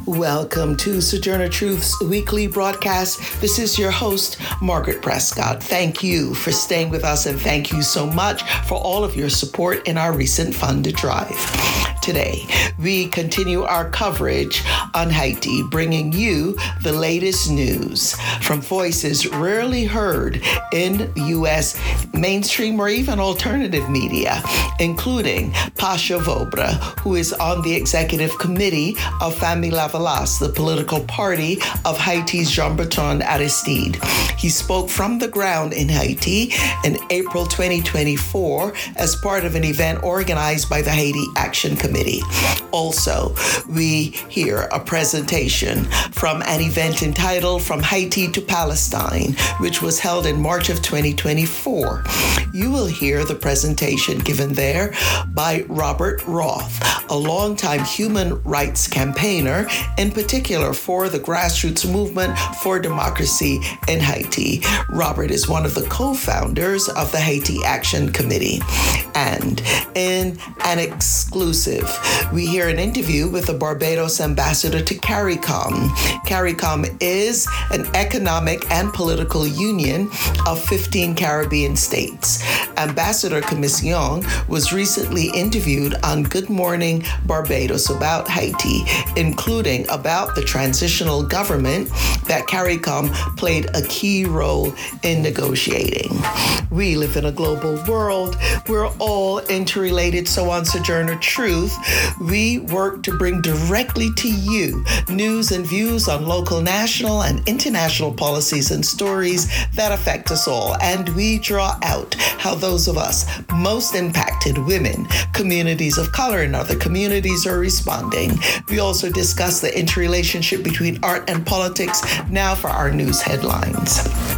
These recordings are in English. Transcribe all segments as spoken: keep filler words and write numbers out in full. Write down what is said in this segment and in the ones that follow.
Welcome to Sojourner Truth's weekly broadcast. This is your host, Margaret Prescott. Thank you for staying with us, and thank you so much for all of your support in our recent funded drive. Today, we continue our coverage on Haiti, bringing you the latest news from voices rarely heard in U S mainstream or even alternative media, including Pasha Vobra, who is on the executive committee of Famille Lavalas, the political party of Haiti's Jean-Bertrand Aristide. He spoke from the ground in Haiti in April twenty twenty-four as part of an event organized by the Haiti Action Committee. Also, we hear a presentation from an event entitled From Haiti to Palestine, which was held in March of twenty twenty-four. You will hear the presentation given there by Robert Roth, a longtime human rights campaigner, in particular for the grassroots movement for democracy in Haiti. Robert is one of the co-founders of the Haiti Action Committee. And in an exclusive, we hear an interview with the Barbados ambassador to CARICOM. CARICOM is an economic and political union of fifteen Caribbean states. Ambassador Commission was recently interviewed on Good Morning Barbados about Haiti, including about the transitional government that CARICOM played a key role in negotiating. We live in a global world. We're all interrelated. So on Sojourner Truth, we work to bring directly to you news and views on local, national, and international policies and stories that affect us all. And we draw out how those of us most impacted, women, communities of color, and other communities are responding. We also discuss the interrelationship between art and politics. Now for our news headlines.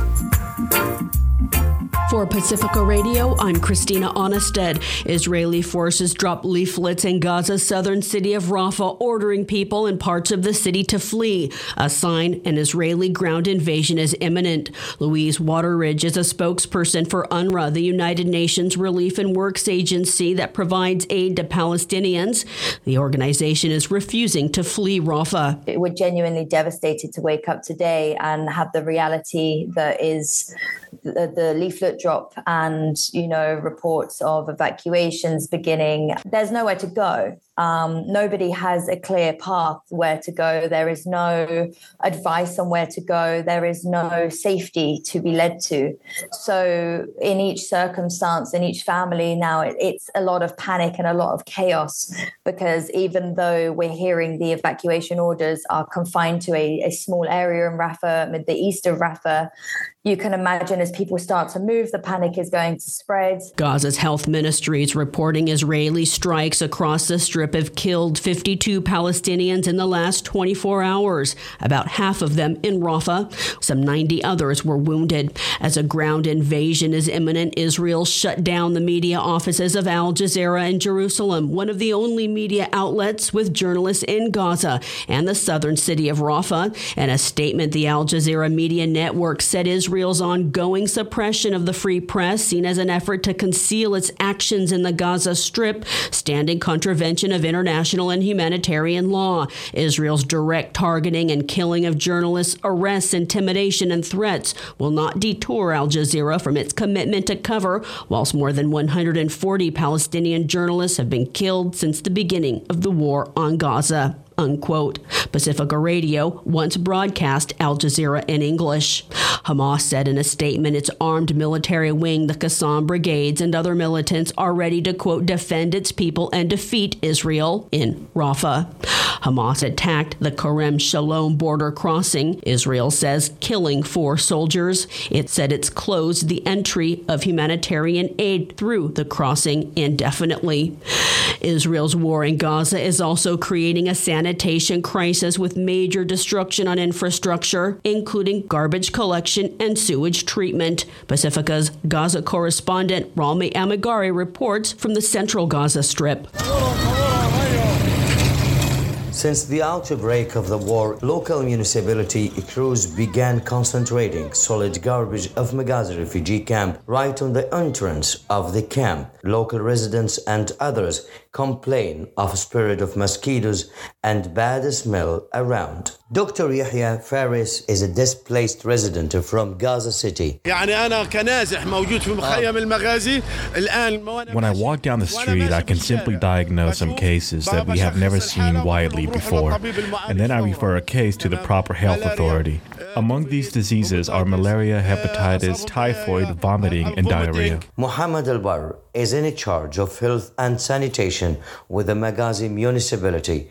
For Pacifica Radio, I'm Christina Onnested. Israeli forces dropped leaflets in Gaza's southern city of Rafah, ordering people in parts of the city to flee, a sign an Israeli ground invasion is imminent. Louise Waterridge is a spokesperson for UNRWA, the United Nations Relief and Works Agency that provides aid to Palestinians. The organization is refusing to flee Rafah. We're genuinely devastated to wake up today and have the reality that is the, the leaflet drop and, you know, reports of evacuations beginning. There's nowhere to go. Um, nobody has a clear path where to go. There is no advice on where to go. There is no safety to be led to. So in each circumstance, in each family now, it, it's a lot of panic and a lot of chaos, because even though we're hearing the evacuation orders are confined to a, a small area in Rafah, mid the east of Rafah, you can imagine as people start to move, the panic is going to spread. Gaza's health ministry is reporting Israeli strikes across the strip have killed fifty-two Palestinians in the last twenty-four hours, about half of them in Rafah. Some ninety others were wounded. As a ground invasion is imminent, Israel shut down the media offices of Al Jazeera in Jerusalem, one of the only media outlets with journalists in Gaza and the southern city of Rafah. In a statement, the Al Jazeera media network said Israel's ongoing suppression of the free press, seen as an effort to conceal its actions in the Gaza Strip, stand in contravention of international and humanitarian law. Israel's direct targeting and killing of journalists, arrests, intimidation, and threats will not detour Al Jazeera from its commitment to cover, whilst more than one hundred forty Palestinian journalists have been killed since the beginning of the war on Gaza. Unquote. Pacifica Radio once broadcast Al Jazeera in English. Hamas said in a statement its armed military wing, the Qassam Brigades, and other militants are ready to, quote, defend its people and defeat Israel in Rafah. Hamas attacked the Kerem Shalom border crossing, Israel says, killing four soldiers. It said it's closed the entry of humanitarian aid through the crossing indefinitely. Israel's war in Gaza is also creating a sanitation crisis with major destruction on infrastructure, including garbage collection and sewage treatment. Pacifica's Gaza correspondent Rami Amigari reports from the central Gaza Strip. Since the outbreak of the war, local municipality crews began concentrating solid garbage of Maghazi refugee camp right on the entrance of the camp. Local residents and others complain of a spirit of mosquitoes and bad smell around. Doctor Yahya Faris is a displaced resident from Gaza City. When I walk down the street, I can simply diagnose some cases that we have never seen widely before, and then I refer a case to the proper health authority. Among these diseases are malaria, hepatitis, typhoid, vomiting, and diarrhea. Muhammad Al-Bar is in charge of health and sanitation with the Maghazi municipality.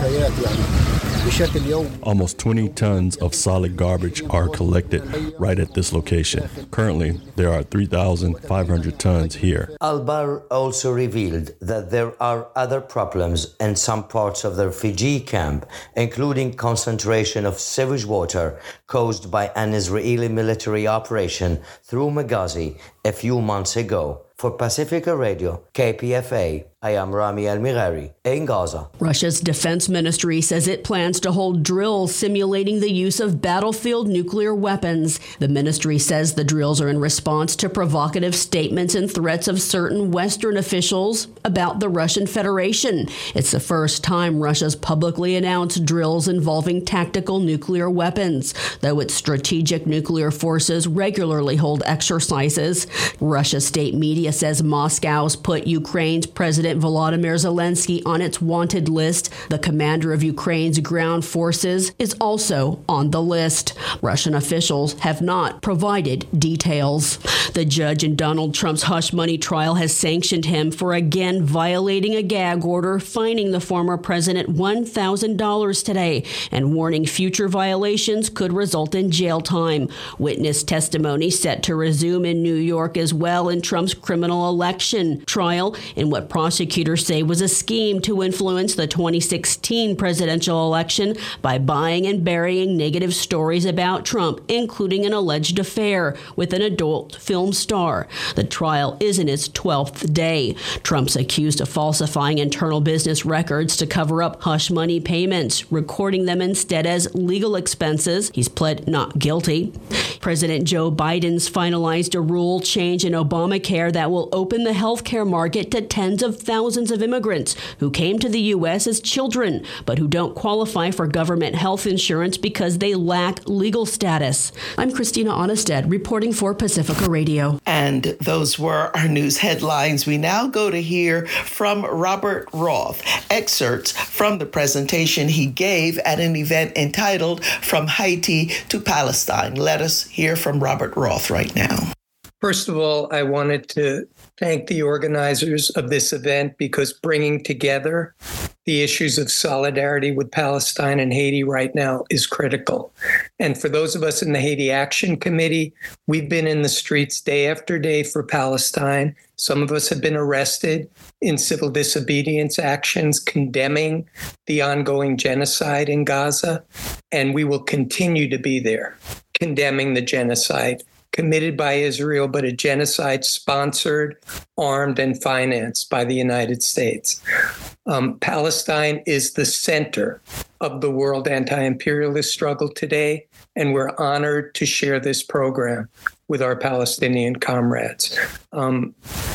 Almost twenty tons of solid garbage are collected right at this location. Currently, there are three thousand five hundred tons here. Al-Bar also revealed that there are other problems in some parts of the refugee camp, including concentration of sewage water caused by an Israeli military operation through Maghazi a few months ago. For Pacifica Radio, K P F A, I am Rami Al-Mighari in Gaza. Russia's defense ministry says it plans to hold drills simulating the use of battlefield nuclear weapons. The ministry says the drills are in response to provocative statements and threats of certain Western officials about the Russian Federation. It's the first time Russia's publicly announced drills involving tactical nuclear weapons, though its strategic nuclear forces regularly hold exercises. Russia's state media says Moscow's put Ukraine's President Volodymyr Zelensky on its wanted list. The commander of Ukraine's ground forces is also on the list. Russian officials have not provided details. The judge in Donald Trump's hush money trial has sanctioned him for again violating a gag order, fining the former president one thousand dollars today and warning future violations could result in jail time. Witness testimony set to resume in New York as well in Trump's criminal election trial in what prosecutors say was a scheme to influence the twenty sixteen presidential election by buying and burying negative stories about Trump, including an alleged affair with an adult film star. The trial is in its twelfth day. Trump's accused of falsifying internal business records to cover up hush money payments, recording them instead as legal expenses. He's pled not guilty. President Joe Biden's finalized a rule change in Obamacare that will open the health care market to tens of thousands of immigrants who came to the U S as children, but who don't qualify for government health insurance because they lack legal status. I'm Christina Onnested, reporting for Pacifica Radio. And those were our news headlines. We now go to hear from Robert Roth, excerpts from the presentation he gave at an event entitled From Haiti to Palestine. Let us hear from Robert Roth right now. First of all, I wanted to thank the organizers of this event because bringing together the issues of solidarity with Palestine and Haiti right now is critical. And for those of us in the Haiti Action Committee, we've been in the streets day after day for Palestine. Some of us have been arrested in civil disobedience actions condemning the ongoing genocide in Gaza. And we will continue to be there, condemning the genocide committed by Israel, but a genocide sponsored, armed, and financed by the United States. Um, Palestine is the center of the world anti-imperialist struggle today, and we're honored to share this program with our Palestinian comrades. Um,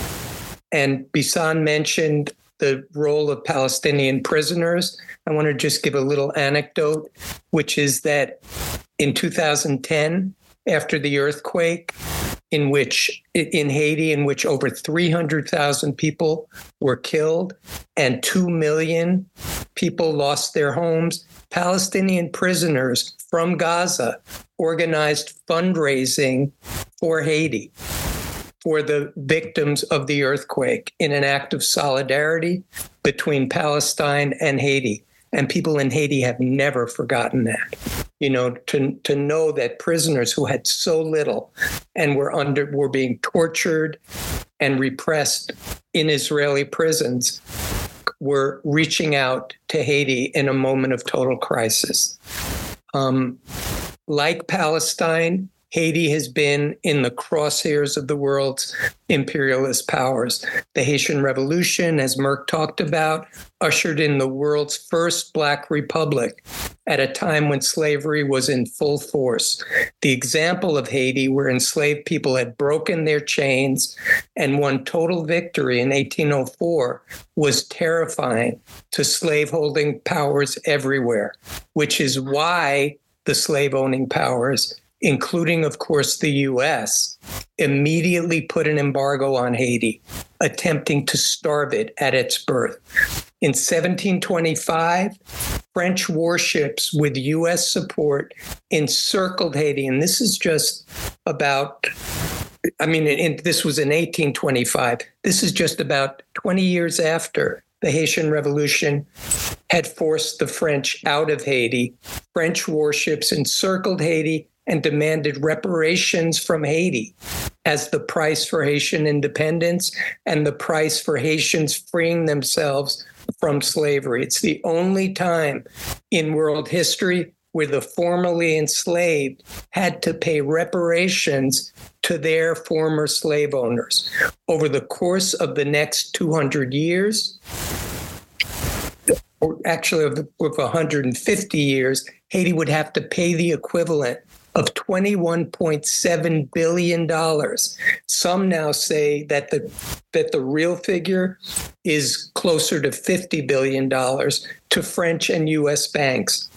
and Bisan mentioned the role of Palestinian prisoners. I want to just give a little anecdote, which is that in two thousand ten, after the earthquake in which in Haiti, in which over three hundred thousand people were killed and two million people lost their homes, Palestinian prisoners from Gaza organized fundraising for Haiti, for the victims of the earthquake, in an act of solidarity between Palestine and Haiti. And people in Haiti have never forgotten that. You know, to to know that prisoners who had so little and were under were being tortured and repressed in Israeli prisons were reaching out to Haiti in a moment of total crisis. Um, like Palestine, Haiti has been in the crosshairs of the world's imperialist powers. The Haitian Revolution, as Merck talked about, ushered in the world's first Black republic at a time when slavery was in full force. The example of Haiti, where enslaved people had broken their chains and won total victory in eighteen oh four, was terrifying to slaveholding powers everywhere, which is why the slave-owning powers, including, of course, the U S, immediately put an embargo on Haiti, attempting to starve it at its birth. In seventeen twenty-five, French warships with U S support encircled Haiti. And this is just about, I mean, in, this was in eighteen twenty-five. This is just about twenty years after the Haitian Revolution had forced the French out of Haiti. French warships encircled Haiti and demanded reparations from Haiti as the price for Haitian independence and the price for Haitians freeing themselves from slavery. It's the only time in world history where the formerly enslaved had to pay reparations to their former slave owners. Over the course of the next two hundred years, or actually of, of one hundred fifty years, Haiti would have to pay the equivalent of twenty-one point seven billion dollars. Some now say that the that the real figure is closer to fifty billion dollars to French and U S banks.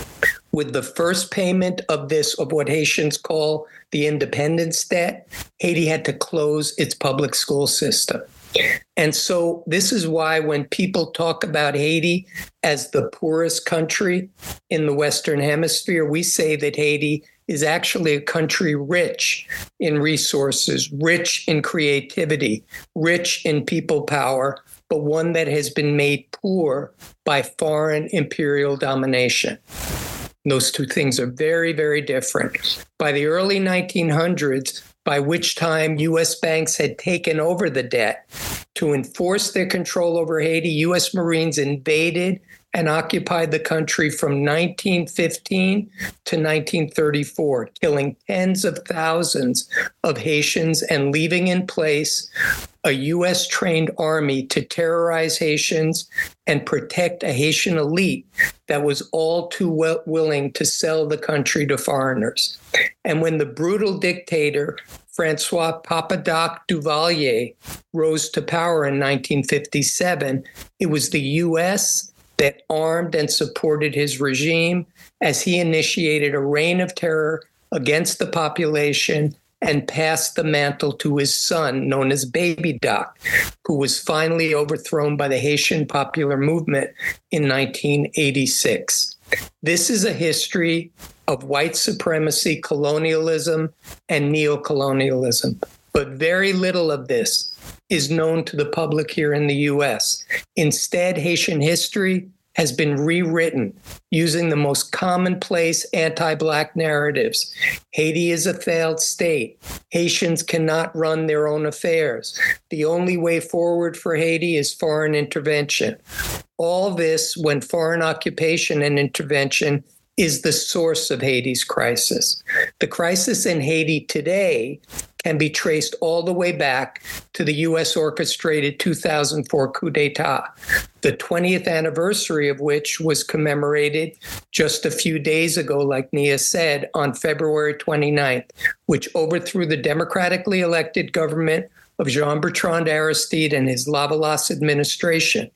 With the first payment of this, of what Haitians call the independence debt, Haiti had to close its public school system. And so this is why when people talk about Haiti as the poorest country in the Western Hemisphere, we say that Haiti is actually a country rich in resources, rich in creativity, rich in people power, but one that has been made poor by foreign imperial domination. Those two things are very, very different. By the early nineteen hundreds, by which time U S banks had taken over the debt, to enforce their control over Haiti, U S Marines invaded and occupied the country from nineteen fifteen to nineteen thirty-four, killing tens of thousands of Haitians and leaving in place a U S-trained army to terrorize Haitians and protect a Haitian elite that was all too well willing to sell the country to foreigners. And when the brutal dictator Francois Papa-Doc Duvalier rose to power in nineteen fifty-seven, it was the U S that armed and supported his regime as he initiated a reign of terror against the population and passed the mantle to his son, known as Baby Doc, who was finally overthrown by the Haitian Popular Movement in nineteen eighty-six. This is a history of white supremacy, colonialism, and neocolonialism, but very little of this is known to the public here in the U S. Instead, Haitian history has been rewritten using the most commonplace anti-Black narratives. Haiti is a failed state. Haitians cannot run their own affairs. The only way forward for Haiti is foreign intervention. All this when foreign occupation and intervention is the source of Haiti's crisis. The crisis in Haiti today can be traced all the way back to the U S-orchestrated two thousand four coup d'etat, the twentieth anniversary of which was commemorated just a few days ago, like Nia said, on February twenty-ninth, which overthrew the democratically elected government of Jean-Bertrand Aristide and his Lavalas administration.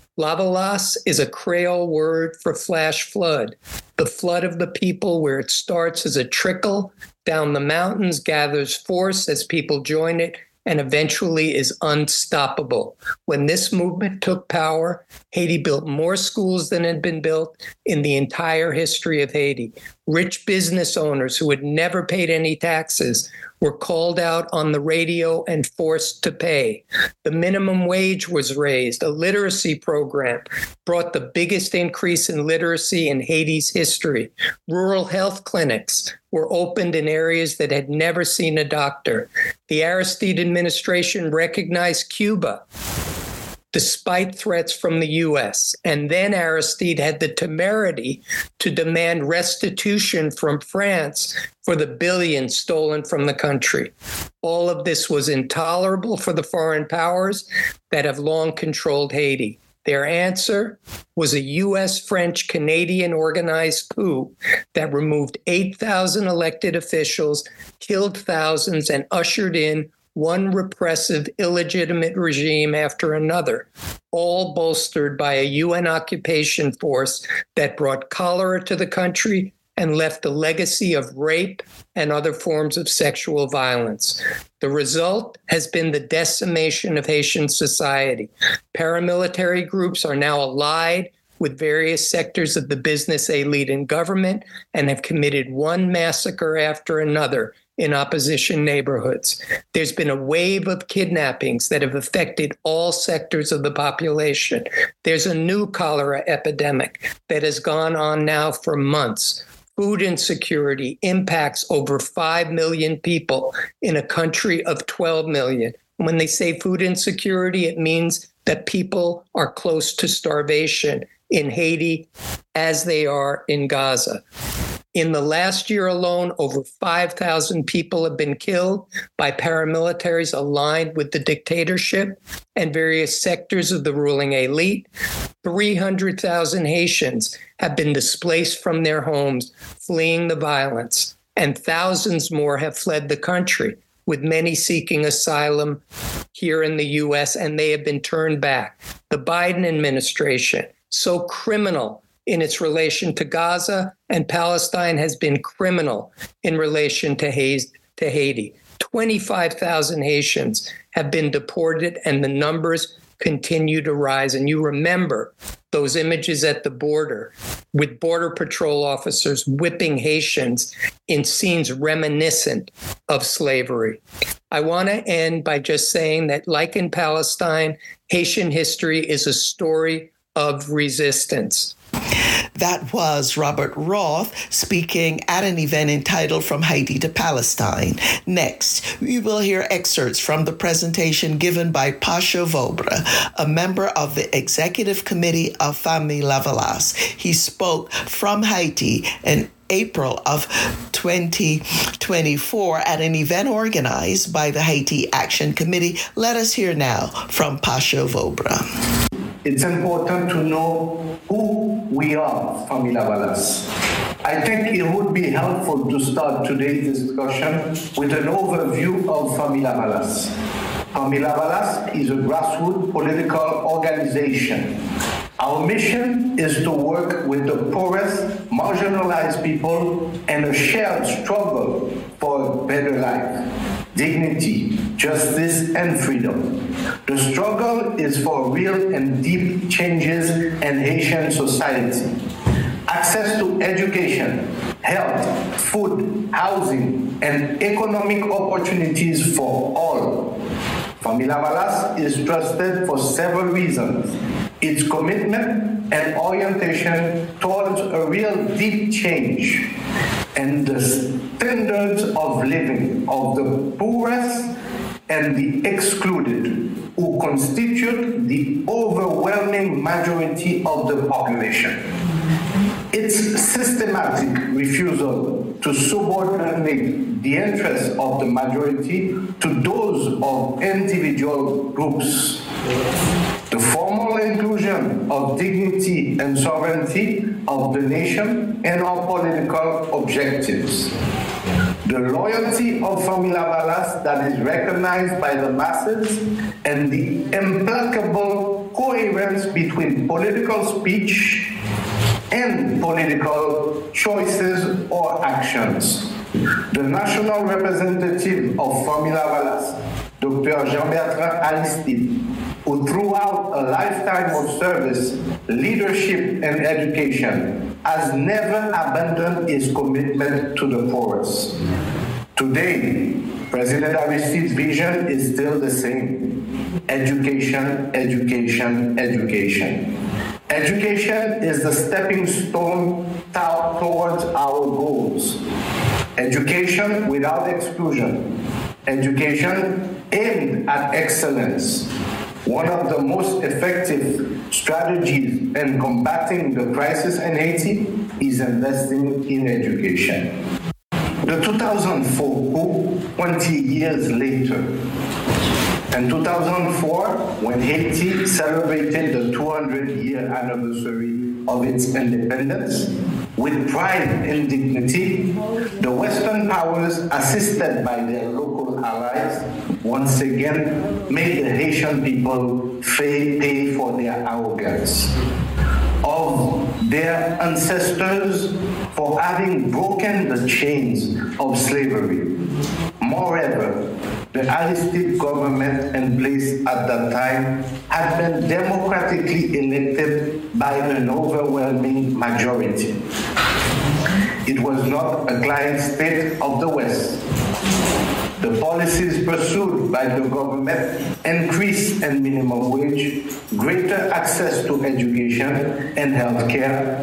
Lavalas is a Creole word for flash flood, the flood of the people where it starts as a trickle down the mountains, gathers force as people join it, and eventually is unstoppable. When this movement took power, Haiti built more schools than had been built in the entire history of Haiti. Rich business owners who had never paid any taxes were called out on the radio and forced to pay. The minimum wage was raised. A literacy program brought the biggest increase in literacy in Haiti's history. Rural health clinics were opened in areas that had never seen a doctor. The Aristide administration recognized Cuba, despite threats from the U S. And then Aristide had the temerity to demand restitution from France for the billions stolen from the country. All of this was intolerable for the foreign powers that have long controlled Haiti. Their answer was a U S, French, Canadian organized coup that removed eight thousand elected officials, killed thousands, and ushered in one repressive, illegitimate regime after another, all bolstered by a U N occupation force that brought cholera to the country and left a legacy of rape and other forms of sexual violence. The result has been the decimation of Haitian society. Paramilitary groups are now allied with various sectors of the business elite and government and have committed one massacre after another in opposition neighborhoods. There's been a wave of kidnappings that have affected all sectors of the population. There's a new cholera epidemic that has gone on now for months. Food insecurity impacts over five million people in a country of twelve million. When they say food insecurity, it means that people are close to starvation in Haiti as they are in Gaza. In the last year alone, over five thousand people have been killed by paramilitaries aligned with the dictatorship and various sectors of the ruling elite. three hundred thousand Haitians have been displaced from their homes, fleeing the violence, and thousands more have fled the country, with many seeking asylum here in the U S, and they have been turned back. The Biden administration, so criminal in its relation to Gaza, and Palestine has been criminal in relation to Haiti. twenty-five thousand Haitians have been deported, and the numbers continue to rise. And you remember those images at the border with Border Patrol officers whipping Haitians in scenes reminiscent of slavery. I want to end by just saying that, like in Palestine, Haitian history is a story of resistance. That was Robert Roth speaking at an event entitled From Haiti to Palestine. Next, we will hear excerpts from the presentation given by Pasha Vobra, a member of the Executive Committee of Famille Lavalas. He spoke from Haiti in April of twenty twenty-four at an event organized by the Haiti Action Committee. Let us hear now from Pasha Vobra. It's important to know who we are, Famille Lavalas. I think it would be helpful to start today's discussion with an overview of Famille Lavalas. Famille Lavalas is a grassroots political organization. Our mission is to work with the poorest, marginalized people and a shared struggle for a better life, dignity, justice, and freedom. The struggle is for real and deep changes in Haitian society. Access to education, health, food, housing, and economic opportunities for all. Famille Lavalas is trusted for several reasons. Its commitment and orientation towards a real deep change and the standards of living of the poorest and the excluded, who constitute the overwhelming majority of the population. Its systematic refusal to subordinate the interests of the majority to those of individual groups. The formal inclusion of dignity and sovereignty of the nation and our political objectives. The loyalty of Famille Lavalas that is recognized by the masses, and the implacable coherence between political speech and political choices or actions. The national representative of Famille Lavalas, Doctor Jean-Bertrand Aristide, who throughout a lifetime of service, leadership, and education, has never abandoned his commitment to the poorest. Today, President Aristide's vision is still the same. Education, education, education. Education is the stepping stone towards our goals. Education without exclusion. Education aimed at excellence. one of the most effective strategies in combating the crisis in Haiti is investing in education. The two thousand four coup, twenty years later, in two thousand four, when Haiti celebrated the two hundred year anniversary of its independence, with pride and dignity, the Western powers, assisted by their local allies, once again made the Haitian people pay for their arrogance of their ancestors for having broken the chains of slavery. Moreover, the Aristide government in place at that time had been democratically elected by an overwhelming majority. It was not a client state of the West. The policies pursued by the government, increase in minimum wage, greater access to education and healthcare,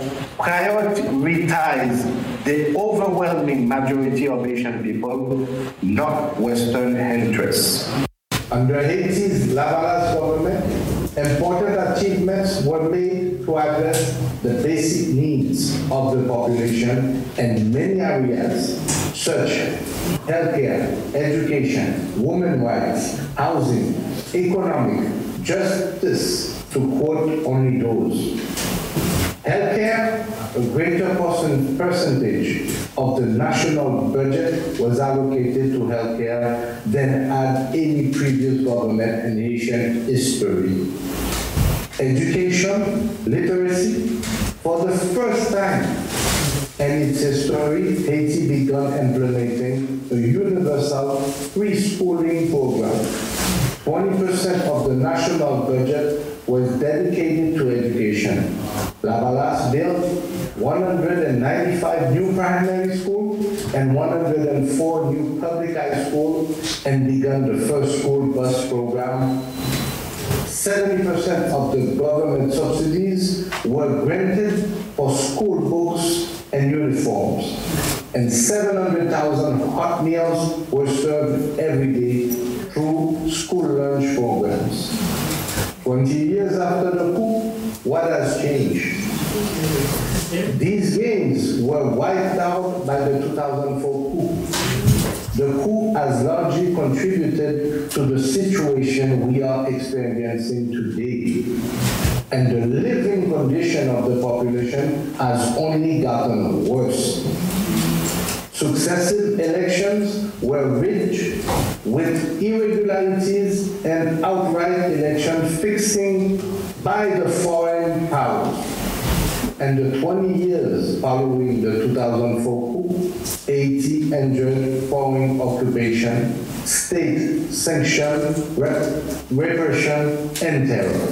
prioritize the overwhelming majority of Asian people, not Western interests. Under Haiti's Lavalas government, important achievements were made to address the basic needs of the population in many areas, such as healthcare, education, women's rights, housing, economic justice, to quote only those. Healthcare, a greater percentage of the national budget was allocated to healthcare than at any previous government in Haitian history. Education, literacy, for the first time in its history, Haiti began implementing a universal preschooling program. twenty percent of the national budget was dedicated to education. Lavalas built one hundred ninety-five new primary schools and one hundred four new public high schools and began the first school bus program. seventy percent of the government subsidies were granted for school books and uniforms, and seven hundred thousand hot meals were served every day through school lunch programs. twenty years after the coup, what has changed? These gains were wiped out by the two thousand four coup. The coup has largely contributed to the situation we are experiencing today. And the living condition of the population has only gotten worse. Successive elections were rigged with irregularities and outright election fixing by the foreign powers. And the twenty years following the two thousand four coup, Haiti endured foreign occupation, state-sanctioned repression, and terror.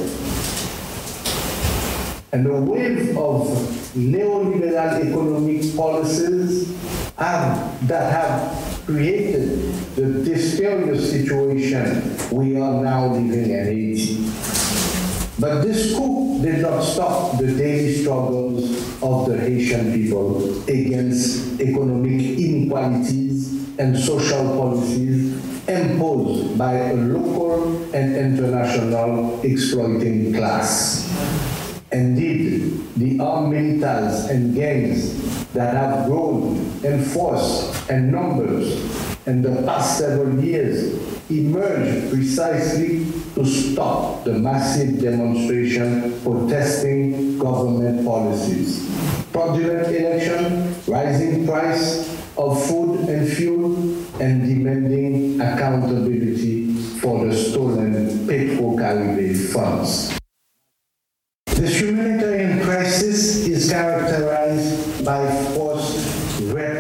And the wave of neoliberal economic policies have, that have created the dysphorious situation we are now living in Haiti. But this coup did not stop the daily struggles of the Haitian people against economic inequalities and social policies imposed by a local and international exploiting class. Indeed, the armed militias and gangs that have grown in force and numbers in the past several years emerged precisely to stop the massive demonstration protesting government policies. Fraudulent election, rising price of food and fuel, and demanding accountability for the stolen Petro-Caribe funds. This humanitarian crisis is characterized by forced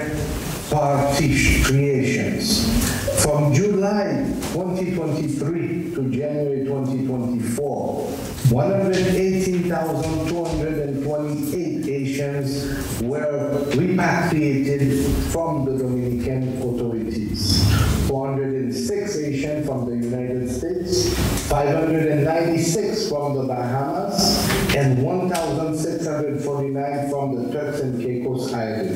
repatriations. From July twenty twenty-three to January twenty twenty-four, one hundred eighteen thousand two hundred twenty-eight Haitians were repatriated from the Dominican authorities. four hundred six Haitians from the United States, five hundred ninety-six from the Bahamas, and one thousand six hundred forty-nine from the Turks and Caicos Islands.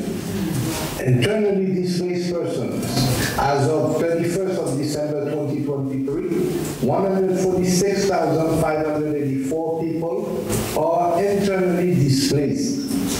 Internally displaced persons, as of thirty-first of December twenty twenty-three, one hundred forty-six thousand five hundred eighty-four people are internally displaced.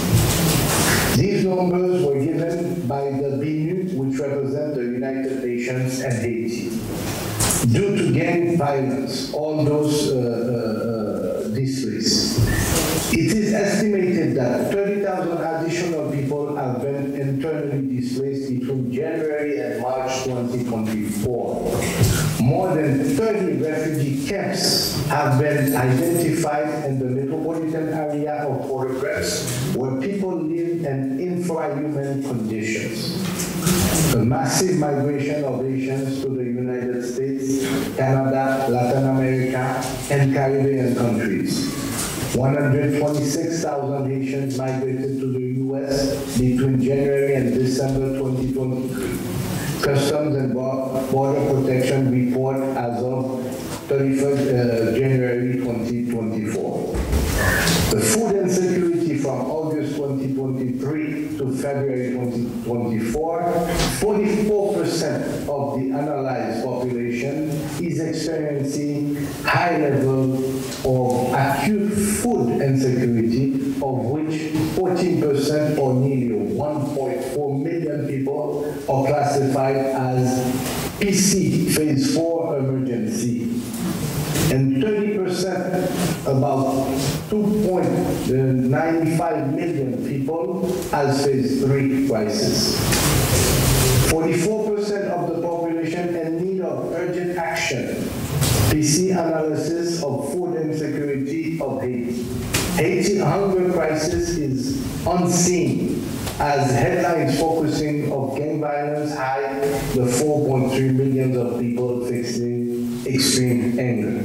These numbers were given by the B N U, which represent the United Nations and Haiti. Due to gang violence, all those uh, uh, displaced. It is estimated that thirty thousand additional people have been internally displaced between January and March twenty twenty-four. More than thirty refugee camps have been identified in the metropolitan area of Port-au-Prince, where people live in infrahuman conditions. The massive migration of Haitians to the United States, Canada, Latin America, and Caribbean countries. one hundred twenty-six thousand Haitians migrated to the U S between January and December twenty twenty-three. Customs and Border Protection report as of thirty-first uh, January twenty twenty-four. The food insecurity from August twenty twenty-three to February twenty twenty-four, forty-four percent of the analyzed population is experiencing high level of acute food insecurity, of which fourteen percent or nearly one point four million people are classified as P C phase four emergency. And thirty percent, about two point nine five million people, as phase three crisis. forty-four percent of the population in need of urgent action. P C analysis of food insecurity of Haiti. Haiti hunger crisis is unseen, as headlines focusing on gang violence hide the four point three million of people facing extreme anger.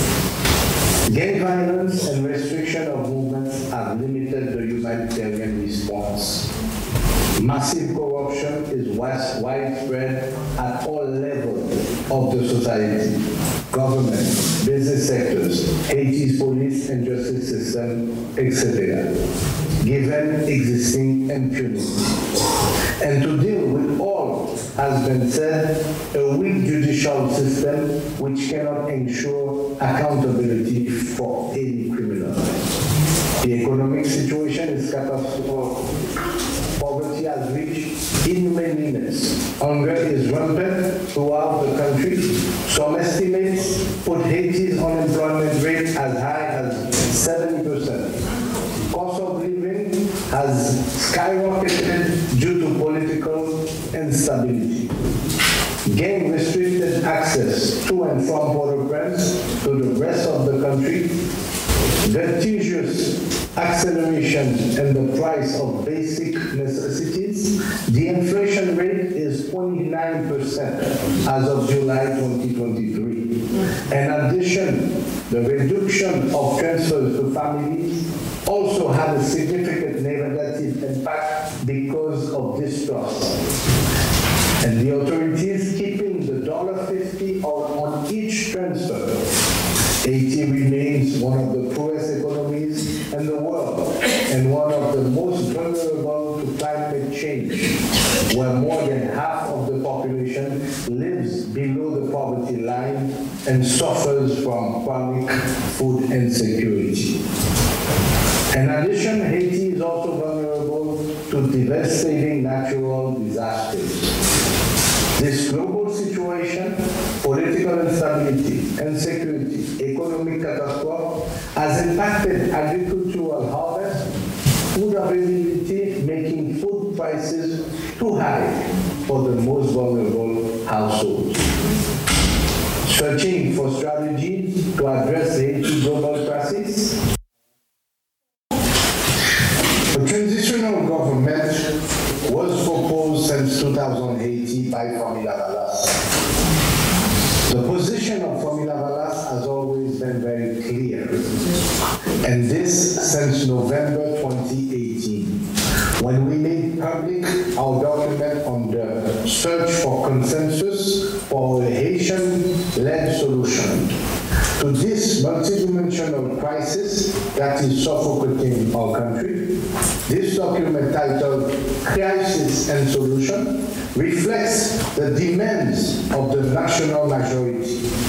Gang violence and restriction of movements have limited the humanitarian response. Massive corruption is widespread at all levels of the society, government, business sectors, Haiti's police and justice system, et cetera, given existing impunity. And to deal with all, has been said, a weak judicial system which cannot ensure accountability for any criminal. The economic situation is catastrophic. Poverty has reached inhumane limits. Hunger is rampant throughout the country. Some estimates put Haiti's unemployment rate as high as seventy percent. Cost of living has skyrocketed due to political instability. Gang restricted access to and from Port-au-Prince to the rest of the country. Vertiginous acceleration in the price of basic necessities. The inflation rate is twenty-nine percent as of July twenty twenty-three. In addition, the reduction of transfers to families also had a significant negative impact because of distrust. And the authorities keeping the one dollar fifty on each transfer. Haiti remains one of the poorest economies in the world and one of the most vulnerable to climate change, where more than half of the population lives below the poverty line and suffers from chronic food insecurity. In addition, Haiti is also vulnerable to devastating natural disasters. This global situation, political instability, insecurity, economic catastrophe, has impacted agricultural harvest, food availability, making food prices too high for the most vulnerable households. Searching for strategies to address the Haiti global crisis, a transitional government was proposed since two thousand eighteen by Famila Valas. The position of Famila Valas has always been very clear, and this since November twenty eighteen, when we made public our document on the search for consensus for a Haitian-led solution to this multidimensional crisis that is suffocating our country. This document titled Crisis and Solution reflects the demands of the national majority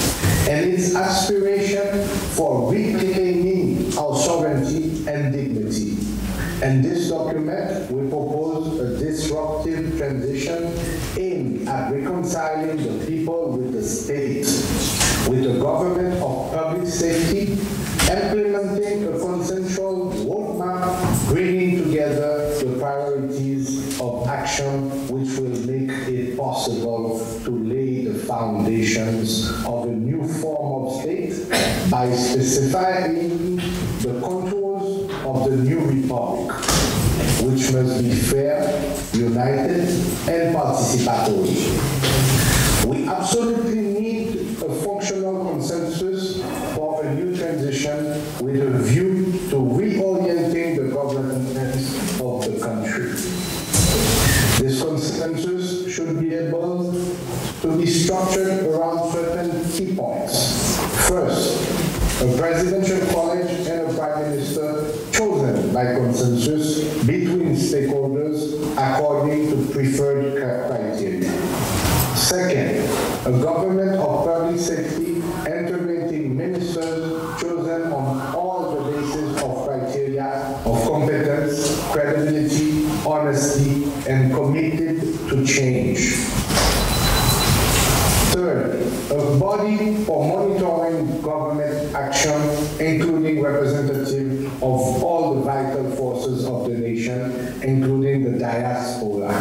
and its aspiration for reclaiming our sovereignty and dignity. And this document will propose a disruptive transition aimed at reconciling the people with the state, with the government of public safety, implementing a consensual roadmap, bringing together the priorities of action which will make it possible to lay the foundations of a new form of state by specifying the contours of the new republic, which must be fair, united, and participatory. We absolutely need a functional consensus for a new transition with a view to reorienting the governance of the country. This consensus should be able to be structured around certain key points. First, a presidential college and a prime minister chosen by consensus between stakeholders according to preferred criteria. Second, a government of public safety integrating ministers chosen on all the basis of criteria of competence, credibility, honesty, and committed to change. Third, a body for monitoring government action, including representative of all the vital forces of the nation, including the diaspora.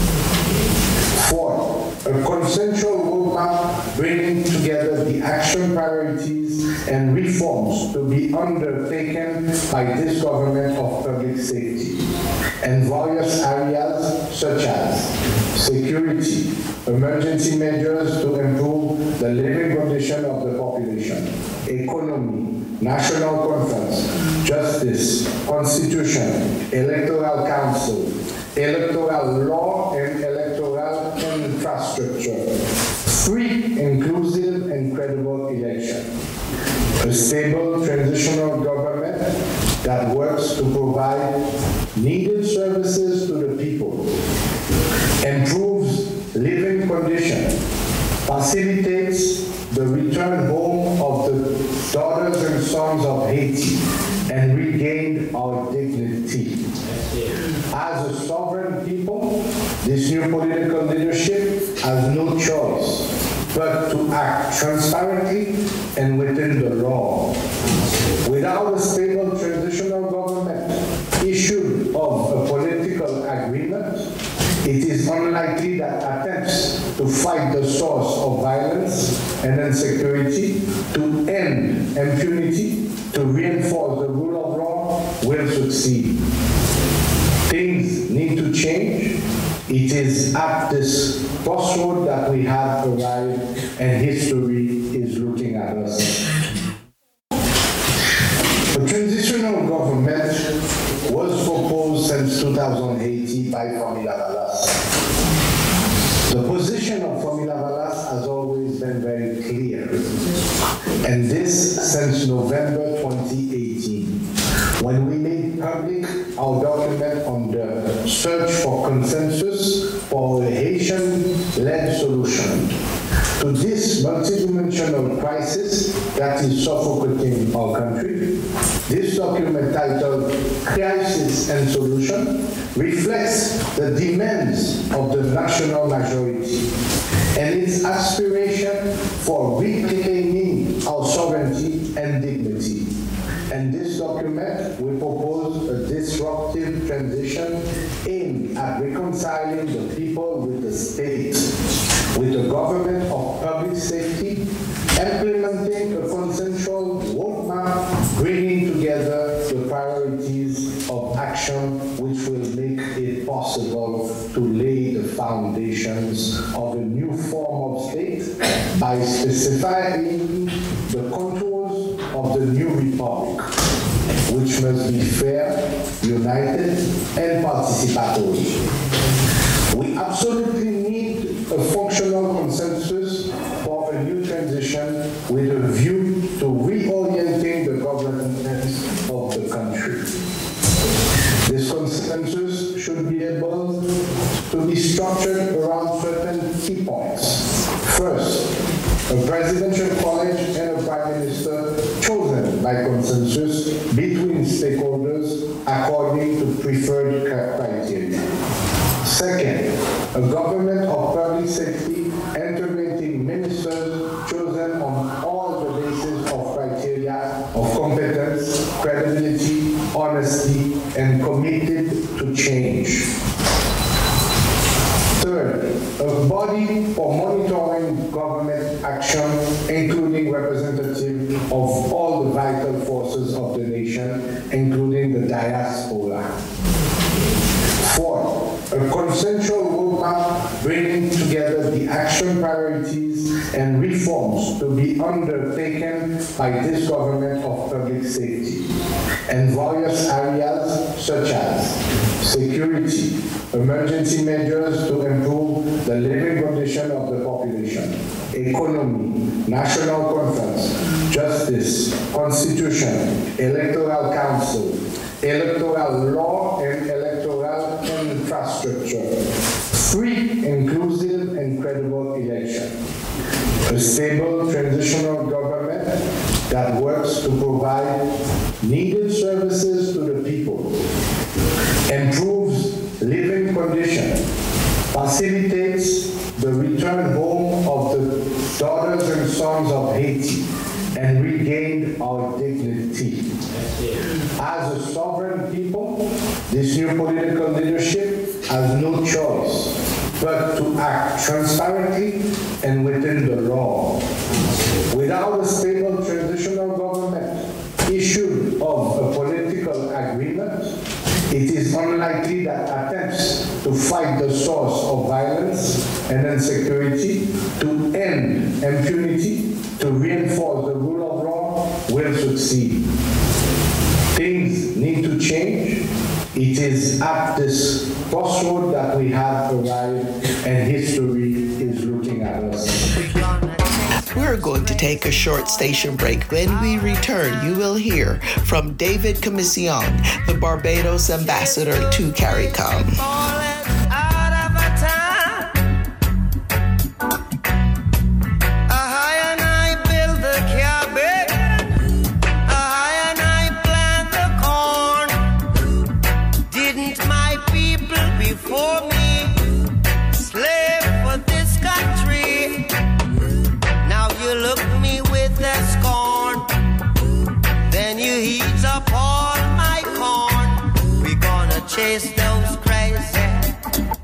Fourth, a consensual roadmap bringing together the action priorities and reforms to be undertaken by this government of public safety in various areas such as security, emergency measures to improve the living condition of the population, economy, national conference, justice, constitution, electoral council, electoral law and electoral infrastructure, free, inclusive, and credible election, a stable transitional government that works to provide needed services to the people, improves living conditions, facilitates the return home of the daughters and sons of Haiti, and regain our dignity. As a sovereign people, this new political leadership has no choice but to act transparently and within the law. Without a stable transitional government issued of a political agreement, it is unlikely that attempts to fight the source of violence and insecurity, to end impunity, to reinforce the rule of law will succeed. Things need to change. It is at this crossroad that we have arrived, and history is looking at us. A transitional government was proposed since two thousand eighteen by Famila Valas. The position of Famila Valas has always been very clear, and this since November twenty eighteen, when we made public our document on the search for consensus for a Haitian-led solution to this multidimensional crisis that is suffocating our country. This document titled Crisis and Solution reflects the demands of the national majority and its aspiration for reclaiming our sovereignty and dignity. And this document will propose a disruptive transition aimed at reconciling the people with the state, with the government of public safety, implementing a consensual roadmap, bringing together the priorities of action which will make it possible to lay the foundations of a new form of state by specifying the contours of the new republic, which must be fair, united, and participatory. We absolutely need a functional consensus for a new transition with a view to reorienting the governance of the country. This consensus should be able to be structured around certain key points. First, a presidential college and by consensus between stakeholders according to preferred criteria. Second, a government of public safety implementing ministers chosen on all the basis of criteria of competence, credibility, honesty, and committed to change. Third, a body for monitoring government action, including representatives of all the vital forces of the nation, including the diaspora. Fourth, a consensual roadmap bringing together the action priorities and reforms to be undertaken by this government of public safety in various areas such as security, emergency measures to improve the living condition of the population, economy, national conference, justice, constitution, electoral council, electoral law and electoral infrastructure, free, inclusive, and credible election, a stable transitional government that works to provide needed services to the people, improves living conditions, facilitates the return home of the daughters and sons of Haiti, and regain our dignity. As a sovereign people, this new political leadership has no choice but to act transparently and within the law. Without a stable transitional government issued of a political agreement, it is unlikely that attempts to fight the source of violence and insecurity, to end impunity, to reinforce the rule of law will succeed. Things need to change. It is at this crossroad that we have arrived, and history is looking at us. We're going to take a short station break. When we return, you will hear from David Commission, the Barbados ambassador to CARICOM. Chase those crazy.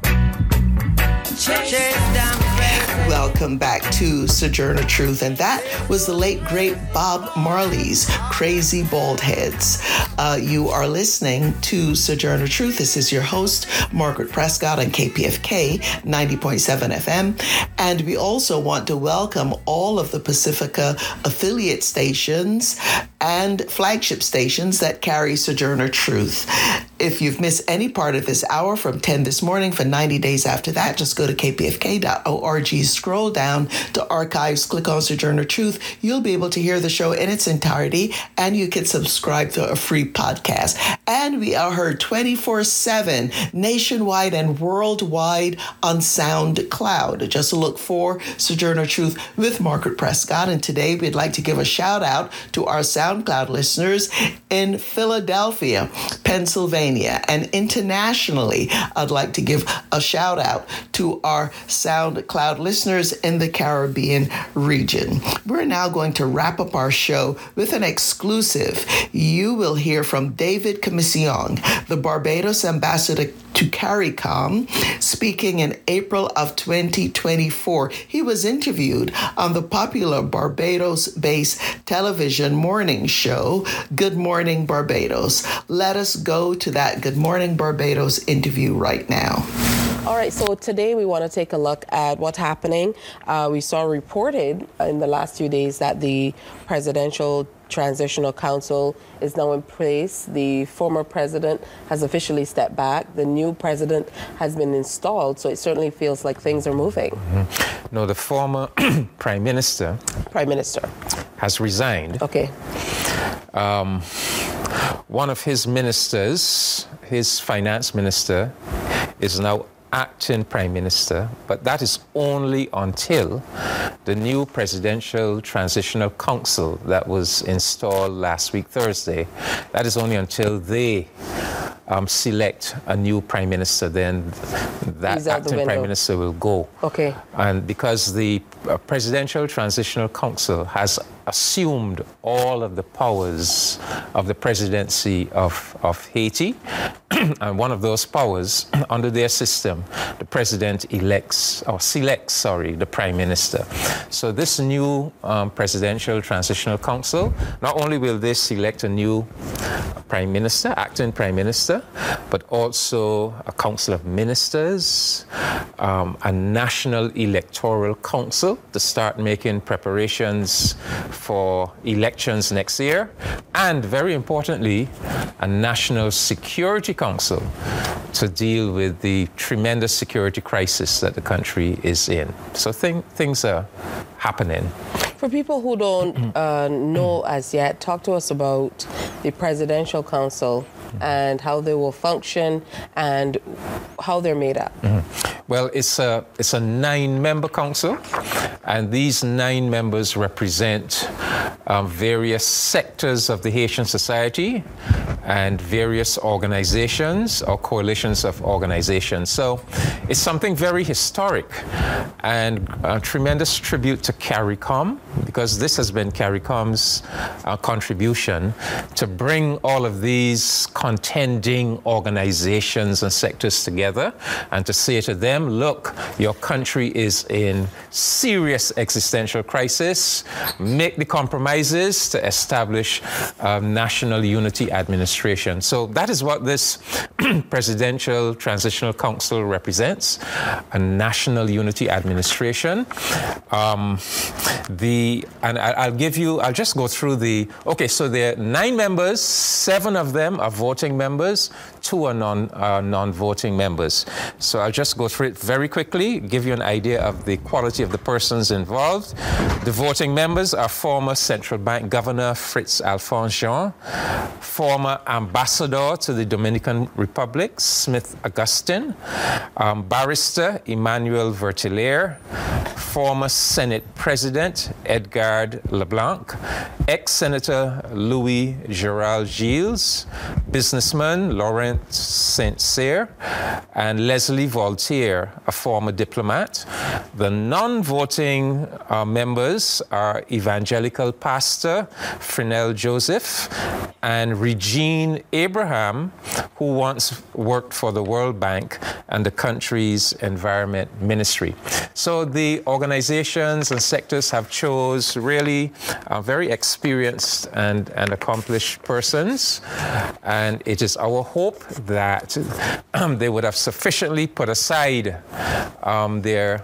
Chase them crazy. Welcome back to Sojourner Truth, and that was the late, great Bob Marley's Crazy Bald Heads. Uh, you are listening to Sojourner Truth. This is your host, Margaret Prescott on K P F K ninety point seven F M. And we also want to welcome all of the Pacifica affiliate stations and flagship stations that carry Sojourner Truth. If you've missed any part of this hour from ten this morning for ninety days after that, just go to k p f k dot org, scroll down to archives, click on Sojourner Truth. You'll be able to hear the show in its entirety, and you can subscribe to a free podcast. And we are heard twenty-four seven nationwide and worldwide on SoundCloud. Just look for Sojourner Truth with Margaret Prescott. And today we'd like to give a shout out to our SoundCloud listeners in Philadelphia, Pennsylvania. And internationally, I'd like to give a shout out to our SoundCloud listeners in the Caribbean region. We're now going to wrap up our show with an exclusive. You will hear from David Commission, the Barbados ambassador to CARICOM, speaking in April of twenty twenty-four. He was interviewed on the popular Barbados-based television morning show, Good Morning Barbados. Let us go to that Good Morning Barbados interview right now. All right, so today we want to take a look at what's happening. Uh, we saw reported in the last few days that the Presidential Transitional Council is now in place. The former president has officially stepped back. The new president has been installed, so it certainly feels like things are moving. Mm-hmm. No, the former prime minister. Prime minister. Has resigned. Okay. Um, one of his ministers, his finance minister, is now acting prime minister, but that is only until the new Presidential Transitional Council that was installed last week, Thursday. That is only until they Um, select a new prime minister, then that acting prime minister will go. Okay. And because the uh, Presidential Transitional Council has assumed all of the powers of the presidency of, of Haiti, and one of those powers, under their system, the president elects, or selects, sorry, the prime minister. So this new um, Presidential Transitional Council, not only will they select a new prime minister, acting prime minister, but also a council of ministers, um, a national electoral council to start making preparations for elections next year, and very importantly, a national security council to deal with the tremendous security crisis that the country is in. So thing, things are happening. For people who don't uh, know as yet, talk to us about the Presidential Council and how they will function and how they're made up. Mm-hmm. Well, it's a, it's a nine-member council, and these nine members represent um, various sectors of the Haitian society and various organizations or coalitions of organizations. So it's something very historic, and a tremendous tribute to CARICOM, because this has been CARICOM's uh, contribution to bring all of these contending organizations and sectors together and to say to them, look, your country is in serious existential crisis. Make the compromises to establish a national unity administration. So that is what this Presidential Transitional Council represents, a national unity administration. Um, the and I, I'll give you, I'll just go through the, okay, so there are nine members, seven of them are voting members, two are non, uh, non-voting members. So I'll just go through it very quickly, give you an idea of the quality of the persons involved. The voting members are former Central Bank Governor Fritz Alphonse Jean, former ambassador to the Dominican Republic, Smith Augustine, um, barrister Emmanuel Vertelaire, former Senate President Edgar LeBlanc, ex-Senator Louis Gerald Gilles, businessman Laurent Saint-Cyr, and Leslie Voltaire, a former diplomat. The non-voting uh, members are evangelical pastor Fresnel Joseph and Regine Abraham, who once worked for the World Bank and the country's Environment Ministry. So the organizations and sectors have chose really uh, very experienced and, and accomplished persons, and it is our hope that um, they would have sufficiently put aside um, their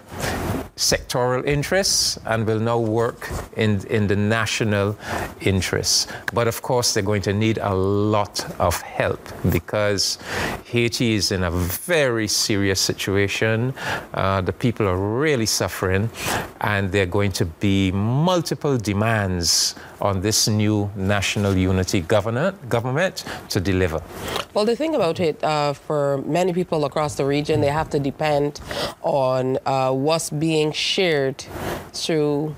sectoral interests and will now work in, in the national interests. But of course, they're going to need a lot of help because Haiti is in a very serious situation. Uh, the people are really suffering, and there are going to be multiple demands on this new national unity government, government to deliver. Well, the thing about it, uh, for many people across the region, they have to depend on uh, what's being shared through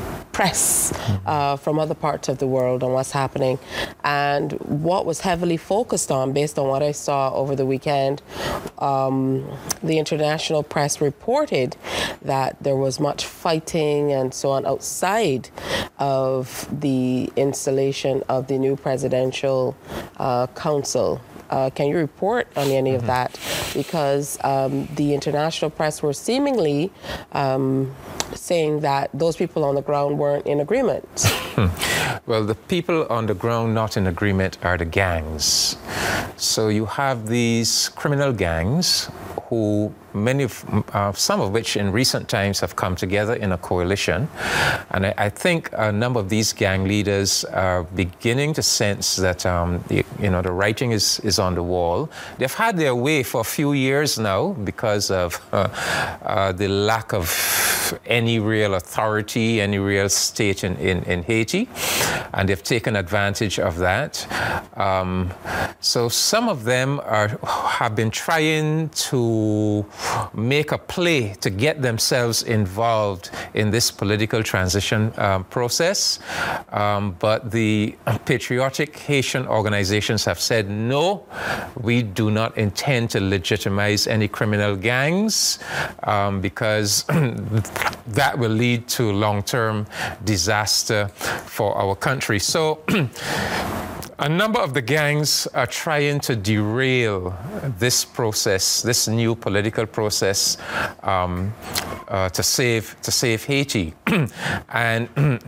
press uh, from other parts of the world on what's happening. And what was heavily focused on, based on what I saw over the weekend, um, the international press reported that there was much fighting and so on outside of the installation of the new presidential uh, council. Uh, can you report on any of that? Because um, the international press were seemingly um, saying that those people on the ground weren't in agreement. Well, the people on the ground not in agreement are the gangs. So you have these criminal gangs who many of, uh, some of which in recent times have come together in a coalition. And I, I think a number of these gang leaders are beginning to sense that, um, the, you know, the writing is, is on the wall. They've had their way for a few years now because of uh, uh, the lack of any real authority, any real state in, in, in Haiti. And they've taken advantage of that. Um, so some of them are, have been trying to make a play to get themselves involved in this political transition um, process. Um, but the patriotic Haitian organizations have said, no, we do not intend to legitimize any criminal gangs um, because that will lead to long-term disaster for our country. So a number of the gangs are trying to derail this process, this new political process, um, uh, to save to save Haiti, and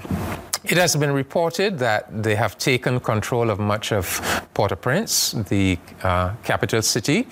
it has been reported that they have taken control of much of Port-au-Prince, the uh, capital city,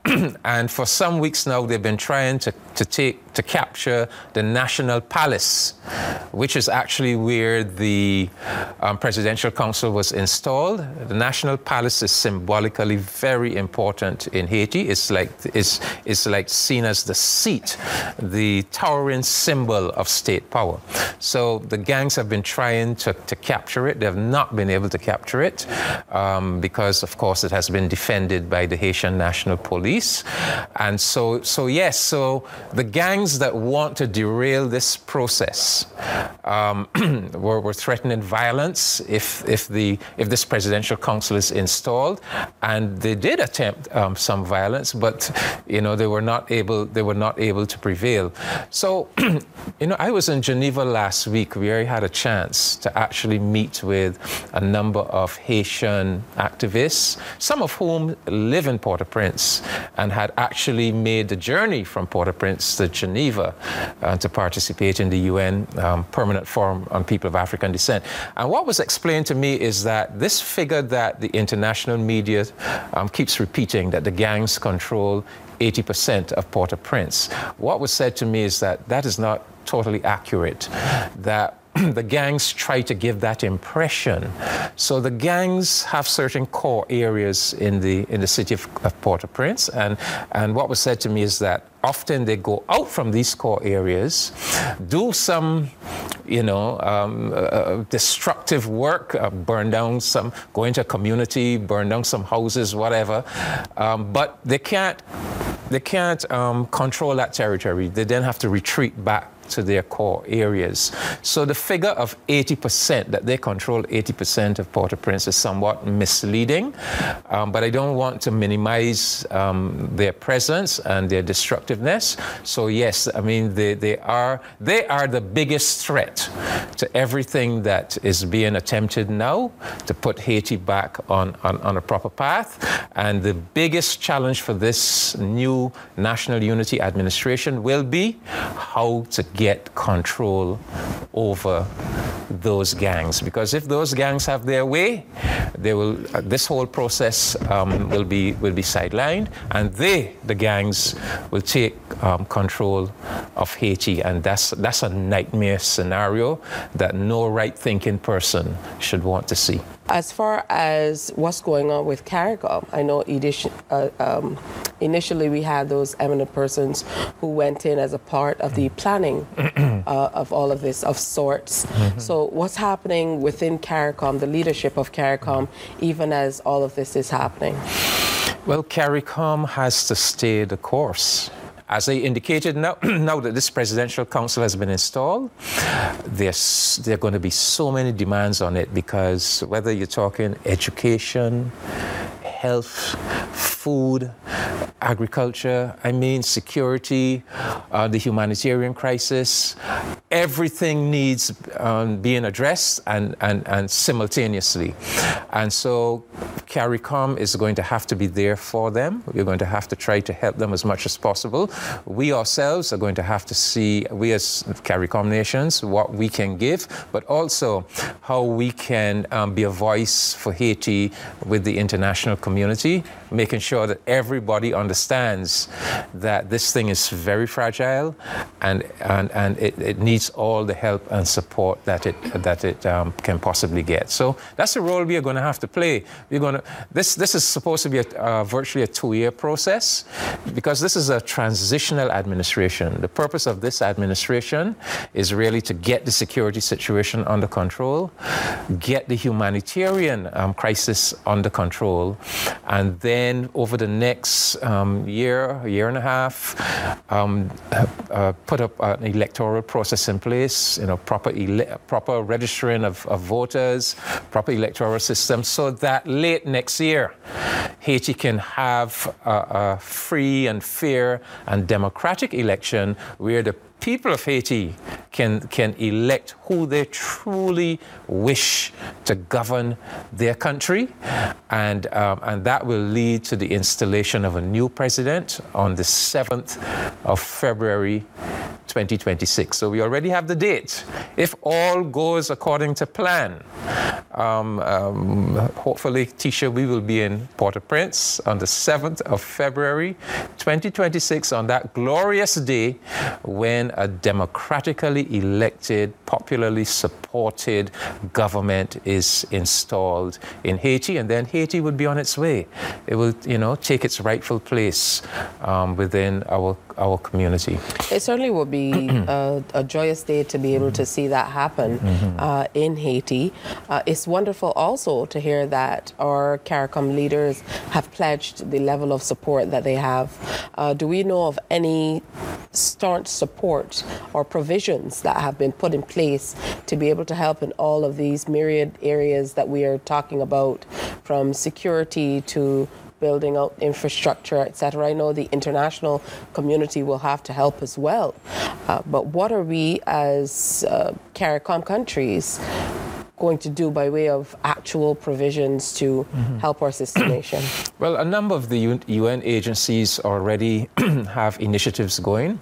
and for some weeks now they've been trying to, to take to capture the National Palace, which is actually where the um, Presidential Council was installed. The National Palace is symbolically very important in Haiti. It's like it's, it's like seen as the seat, the towering symbol of state power. So the gangs have been trying to, to capture it. They have not been able to capture it um, because, of course, it has been defended by the Haitian National Police. And so, so yes, so the gangs that want to derail this process um, were, were threatening violence if if the if this presidential council is installed, and they did attempt um, some violence, but you know they were not able they were not able to prevail. So you know I was in Geneva last week where I had a chance to actually meet with a number of Haitian activists, some of whom live in Port-au-Prince and had actually made the journey from Port-au-Prince to Geneva uh, to participate in the U N um, Permanent Forum on People of African Descent. And what was explained to me is that this figure that the international media um, keeps repeating, that the gangs control eighty percent of Port-au-Prince, what was said to me is that that is not totally accurate, that the gangs try to give that impression. So the gangs have certain core areas in the in the city of, of Port-au-Prince, and and what was said to me is that often they go out from these core areas, do some, you know, um, uh, destructive work, uh, burn down some, go into a community, burn down some houses, whatever, um, but they can't they can't um, control that territory. They then have to retreat back to their core areas. So the figure of eighty percent, that they control eighty percent of Port-au-Prince, is somewhat misleading, um, but I don't want to minimize um, their presence and their destructiveness. So yes, I mean, they, they are they are the biggest threat to everything that is being attempted now to put Haiti back on, on, on a proper path. And the biggest challenge for this new National Unity Administration will be how to get control over those gangs, because if those gangs have their way, they will uh, this whole process um, will be will be sidelined, and they the gangs will take um, control of Haiti, and that's that's a nightmare scenario that no right-thinking person should want to see. As far as what's going on with CARICOM, I know edition, uh, um, initially we had those eminent persons who went in as a part of the planning uh, of all of this of sorts. Mm-hmm. So what's happening within CARICOM, the leadership of CARICOM, even as all of this is happening? Well, CARICOM has to stay the course. As I indicated, now, now that this presidential council has been installed, there's, there are going to be so many demands on it, because whether you're talking education, health, food, agriculture, I mean security, uh, the humanitarian crisis, everything needs um, being addressed and, and, and simultaneously. And so CARICOM is going to have to be there for them. We're going to have to try to help them as much as possible. We ourselves are going to have to see, we as CARICOM nations, what we can give, but also how we can um, be a voice for Haiti with the international community, making sure that everybody understands that this thing is very fragile, and and, and it, it needs all the help and support that it that it um, can possibly get. So that's the role we are going to have to play. We're going to this this is supposed to be a, uh, virtually a two-year process, because this is a transitional administration. The purpose of this administration is really to get the security situation under control, get the humanitarian um, crisis under control, and then over the next um, um, year, a year and a half, um, uh, put up an electoral process in place, you know, proper ele- proper registering of, of voters, proper electoral system, so that late next year, Haiti can have a, a free and fair and democratic election where the people of Haiti can can elect who they truly wish to govern their country, and um, and that will lead to the installation of a new president on the seventh of February twenty twenty-six. So we already have the date. If all goes according to plan, um, um, hopefully, Tisha, we will be in Port-au-Prince on the seventh of February twenty twenty-six, on that glorious day when a democratically elected, popularly supported government is installed in Haiti, and then Haiti would be on its way. It will, you know, take its rightful place um, within our our community. It certainly would be a, a joyous day to be able to see that happen mm-hmm. uh, in Haiti. Uh, it's wonderful also to hear that our CARICOM leaders have pledged the level of support that they have. Uh, do we know of any staunch support or provisions that have been put in place to be able to help in all of these myriad areas that we are talking about, from security to building out infrastructure, et cetera? I know the international community will have to help as well. Uh, but what are we as uh, CARICOM countries going to do by way of actual provisions to mm-hmm. help our sister nation? Well, a number of the U N agencies already have initiatives going.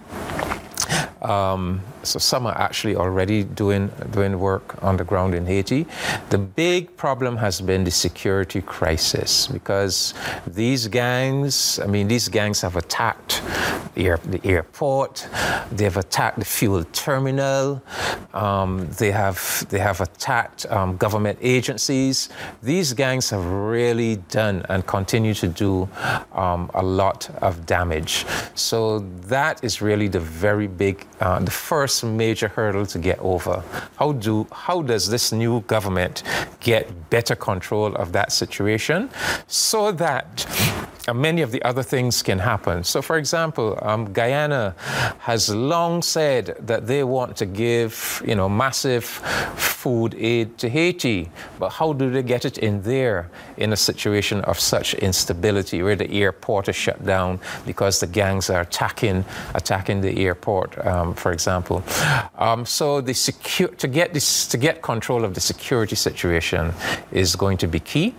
Um, so some are actually already doing doing work on the ground in Haiti. The big problem has been the security crisis, because these gangs, I mean, these gangs have attacked the, air, the airport, they've attacked the fuel terminal, um, they have they have attacked um, government agencies. These gangs have really done and continue to do um, a lot of damage. So that is really the very big, uh, the first major hurdle to get over. How do how does this new government get better control of that situation so that uh, many of the other things can happen? So, for example, um, Guyana has long said that they want to give, you know, massive food aid to Haiti, but how do they get it in there in a situation of such instability where the airport is shut down because the gangs are attacking attacking the airport, um, for example? Um, so the secu- to get this to get control of the security situation is going to be key.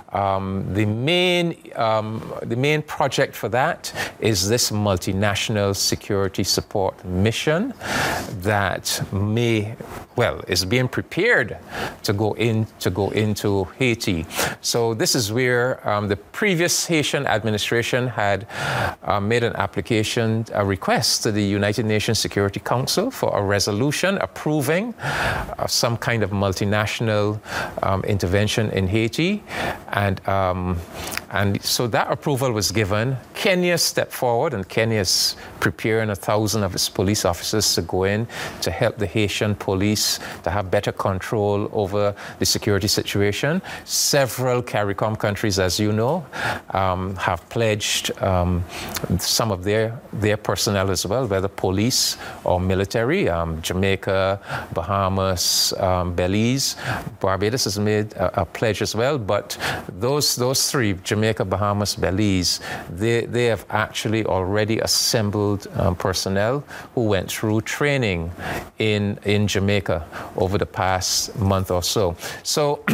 Um, the main um, the main project for that is this multinational security support mission that may well is being prepared to go in to go into Haiti. So this is where um, the previous Haitian administration had uh, made an application, a request to the United Nations Security Council for a resolution approving uh, some kind of multinational um, intervention in Haiti, and um, and so that approval was given. Kenya stepped forward, and Kenya is preparing a thousand of its police officers to go in to help the Haitian police to have better control over the security situation. Several CARICOM countries, as you know, um, have pledged um, some of their their personnel as well, whether police or military. Um, Jamaica, Bahamas, um, Belize, Barbados has made a, a pledge as well. But those those three, Jamaica, Bahamas, Belize, they they have actually already assembled um, personnel who went through training in in Jamaica over the past month or so. So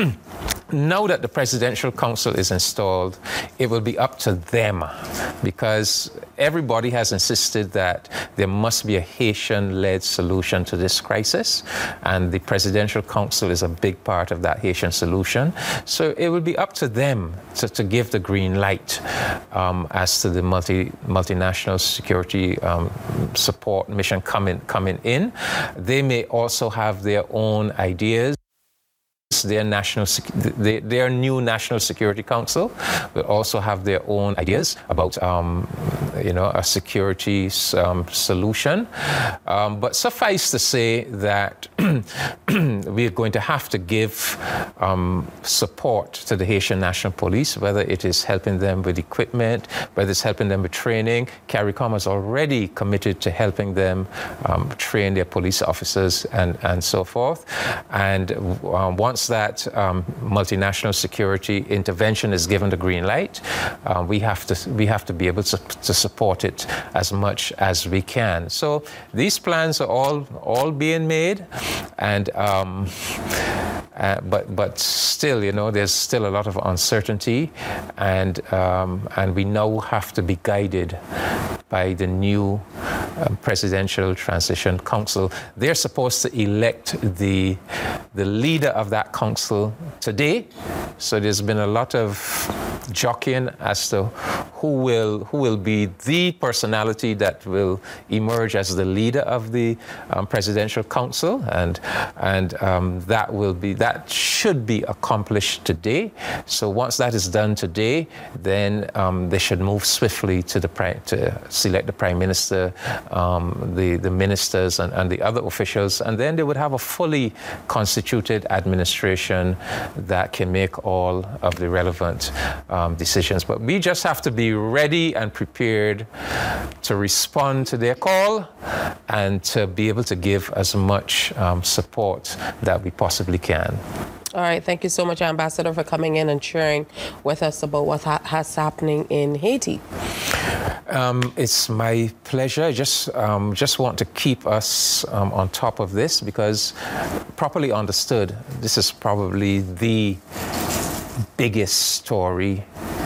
now that the Presidential Council is installed, it will be up to them, because everybody has insisted that there must be a Haitian-led solution to this crisis, and the Presidential Council is a big part of that Haitian solution. So it will be up to them to, to give the green light um, as to the multi multinational security um, support mission coming coming in. They may also have their own ideas. Their national, their, their new National Security Council will also have their own ideas about um, you know, a security um, solution. Um, but suffice to say that we're going to have to give um, support to the Haitian National Police, whether it is helping them with equipment, whether it's helping them with training. CARICOM has already committed to helping them um, train their police officers and, and so forth. And uh, once that um, multinational security intervention is given the green light, uh, we have to we have to be able to, to support it as much as we can. So these plans are all all being made, and um, uh, but but still, you know, there's still a lot of uncertainty, and um, and we now have to be guided by the new uh, Presidential Transition Council. They're supposed to elect the the leader of that council today. So there's been a lot of jockeying as to who will who will be the personality that will emerge as the leader of the um, Presidential Council, and and um, that will be that should be accomplished today. So once that is done today, then um, they should move swiftly to the pri- to select the Prime Minister, um, the the ministers, and, and the other officials, and then they would have a fully constituted administration that can make all of the relevant um, decisions. But we just have to be ready and prepared to respond to their call and to be able to give as much um, support that we possibly can. All right. Thank you so much, Ambassador, for coming in and sharing with us about what ha- has happening in Haiti. Um, it's my pleasure. I just um, just want to keep us um, on top of this, because properly understood, this is probably the biggest story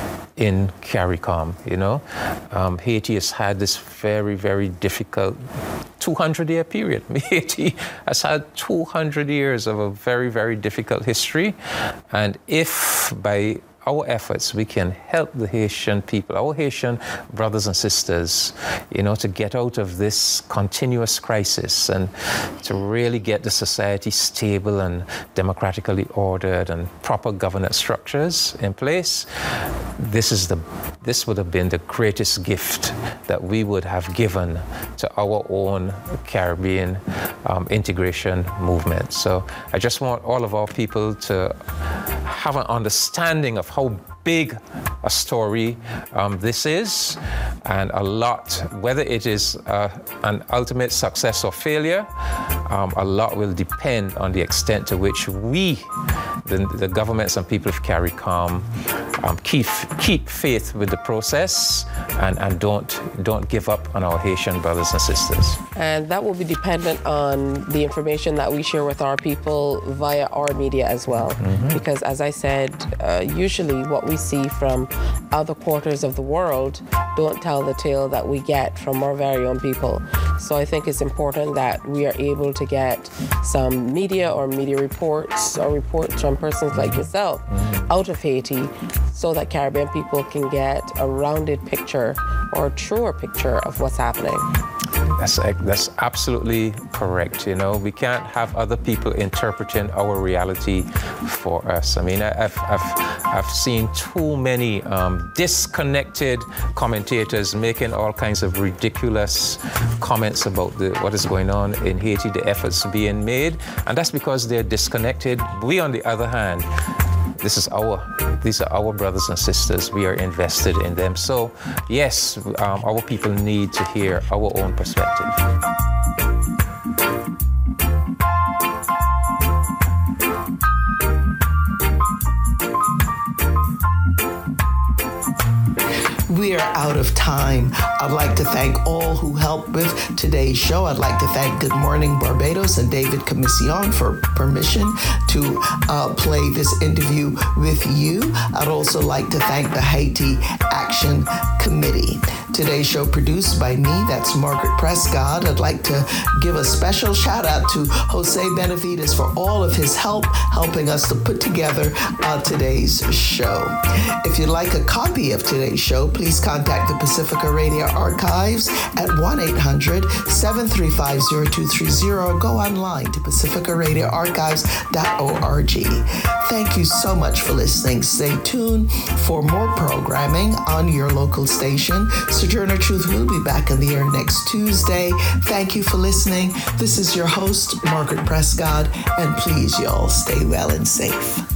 in CARICOM, you know. Um, Haiti has had this very, very difficult two hundred year period. Haiti has had two hundred years of a very, very difficult history. And if by our efforts we can help the Haitian people, our Haitian brothers and sisters, you know, to get out of this continuous crisis and to really get the society stable and democratically ordered and proper governance structures in place, this is the this would have been the greatest gift that we would have given to our own Caribbean um, integration movement. So I just want all of our people to have an understanding of how big a story um, this is, and a lot, whether it is uh, an ultimate success or failure, um, a lot will depend on the extent to which we, the, the governments and people of CARICOM, um, keep keep faith with the process and, and don't don't give up on our Haitian brothers and sisters. And that will be dependent on the information that we share with our people via our media as well. Mm-hmm. Because as I said, uh, usually what we see from other quarters of the world don't tell the tale that we get from our very own people. So I think it's important that we are able to get some media or media reports or reports from persons like yourself mm-hmm. out of Haiti, so that Caribbean people can get a rounded picture or a truer picture of what's happening. That's that's absolutely correct. You know, we can't have other people interpreting our reality for us. I mean, I've I've I've seen too many um, disconnected commentators making all kinds of ridiculous comments about the what is going on in Haiti, the efforts being made, and that's because they're disconnected. We, on the other hand, This is our, these are our brothers and sisters. We are invested in them. So, yes, um, our people need to hear our own perspective. We are out of time. I'd like to thank all who helped with today's show. I'd like to thank Good Morning Barbados and David Commission for permission to uh, play this interview with you. I'd also like to thank the Haiti Action Committee. Today's show produced by me, that's Margaret Prescott. I'd like to give a special shout out to Jose Benavides for all of his help helping us to put together uh, today's show. If you'd like a copy of today's show, please contact the Pacifica Radio Archives at one eight hundred, seven three five, zero two three zero or go online to pacifica radio archives dot org. Thank you so much for listening. Stay tuned for more programming on your local station. Sojourner Truth will be back in the air next Tuesday. Thank you for listening. This is your host, Margaret Prescott, and please, y'all, stay well and safe.